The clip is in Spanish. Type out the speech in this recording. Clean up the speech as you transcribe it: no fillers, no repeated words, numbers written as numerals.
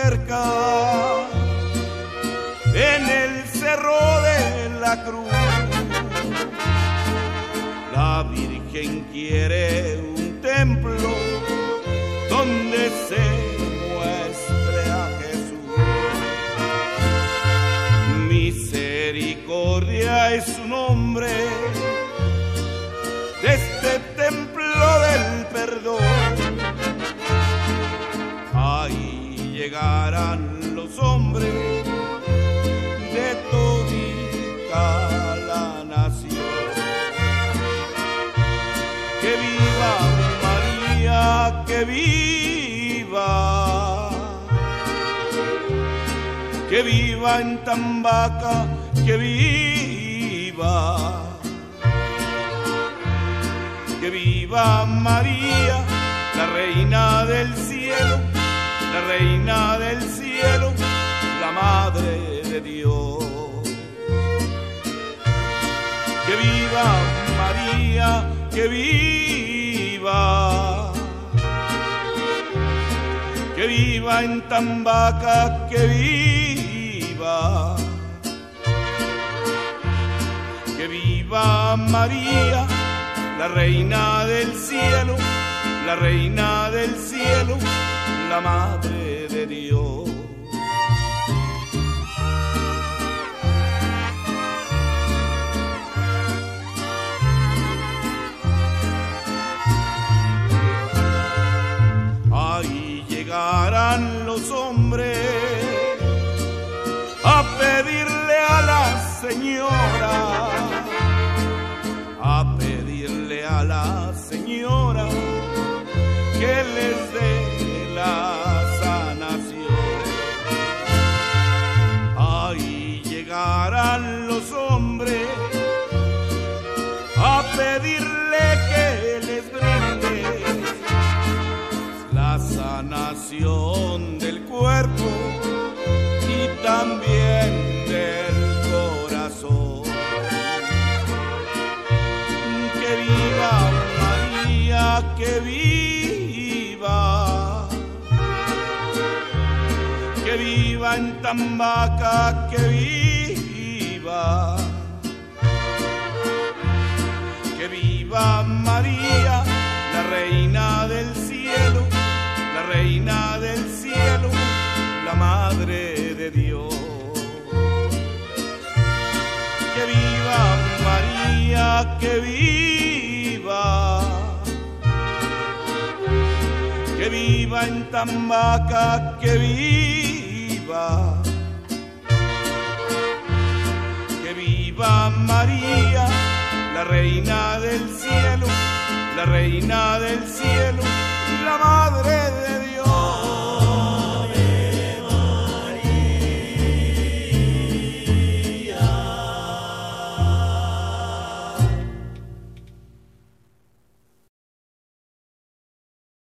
cerca, en el cerro de la cruz. La Virgen quiere un templo donde se muestre a Jesús. Misericordia es su nombre, de este templo del perdón. Ahí llegarán los hombres de todita la nación. Que viva María, que viva en Tambaca, que viva María, la reina del cielo, la reina del cielo, la madre de Dios. Que viva María, que viva en Tambaca, que viva María, la reina del cielo, la reina del cielo, la madre de Dios. Ahí llegarán los hombres a pedirle a la señora, a pedirle a la señora que les dé la sanación. Ahí llegarán los hombres a pedirle que les brinde la sanación del cuerpo y también del corazón. Que viva María, que viva en Tambaca, que viva María, la reina del cielo, la reina del cielo, la madre de Dios. Que viva María, que viva en Tambaca, que viva María, la reina del cielo, la reina del cielo, la madre de Dios.